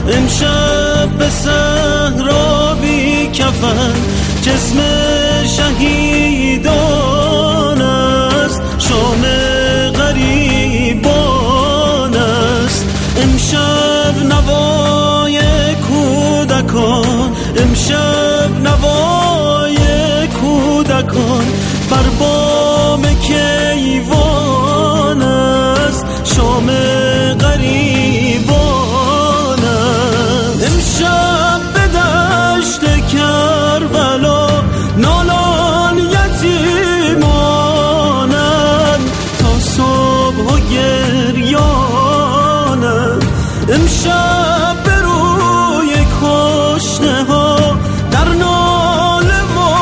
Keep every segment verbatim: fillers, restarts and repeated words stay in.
امشب به صحرا بی کفن جسم شهیدان است، شام غریبان است. امشب نوای کودکان، امشب نوای کودکان بر بام کیوان است، شام غریبان است. امشب به دشت کربلا نالان یتیمانند تا صبح و گریانند. امشب به روی کشته ها در ناله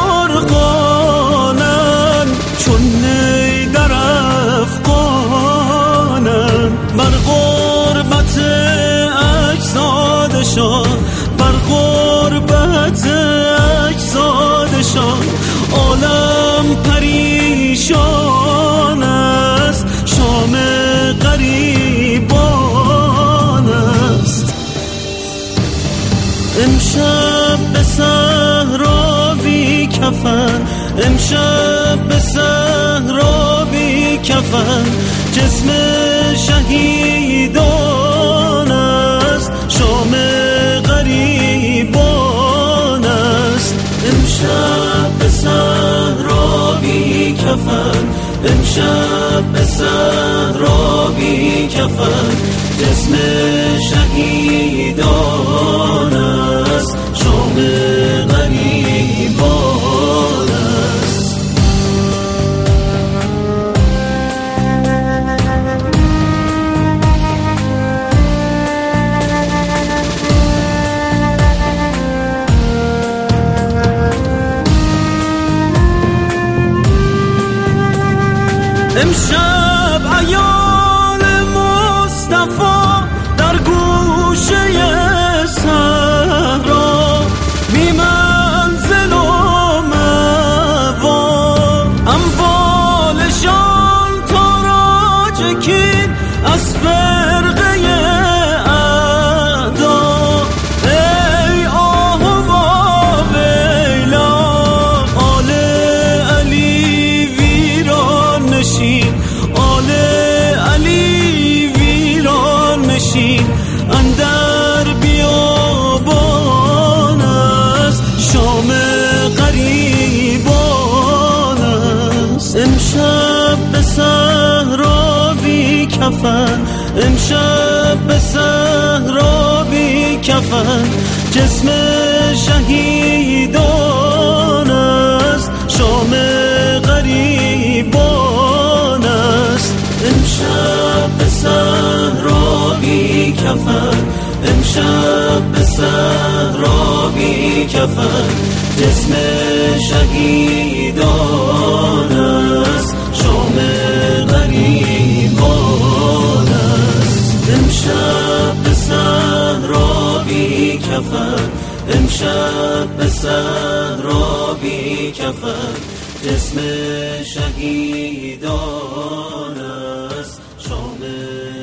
مرغانند، چون نی در افغانند. بر غربت اجسادشان، بر غربت اجسادشان عالم پریشان است، شام غریبان است. امشب به صحرا بی کفن، امشب به صحرا بی کفن جسم شهیدان است، شام غریبان است. امشب به صحرا بی کفن، امشب به صحرا بی کفن جسم شهیدان است، شام غریبان است. امشب عیال مصطفی در گوشه صحرا بی منزل و مأوا، اموالشان تاراج کین از فرقه اعدا. ای آه و ویلا آل علی ویران نشین، آل علی ویران نشین اندر بیابان است، شام غریبان است. امشب به صحرا بی کفن، امشب به صحرا بی کفن جسم شهیدان است، شام غریبان است. امشب به صحرا بی کفن، امشب به صحرا بی کفن جسم شهیدان است، شام غریبان است. امشب به صحرا بی کفن، امشب به صحرا بی کفن جسم شهیدان است، شام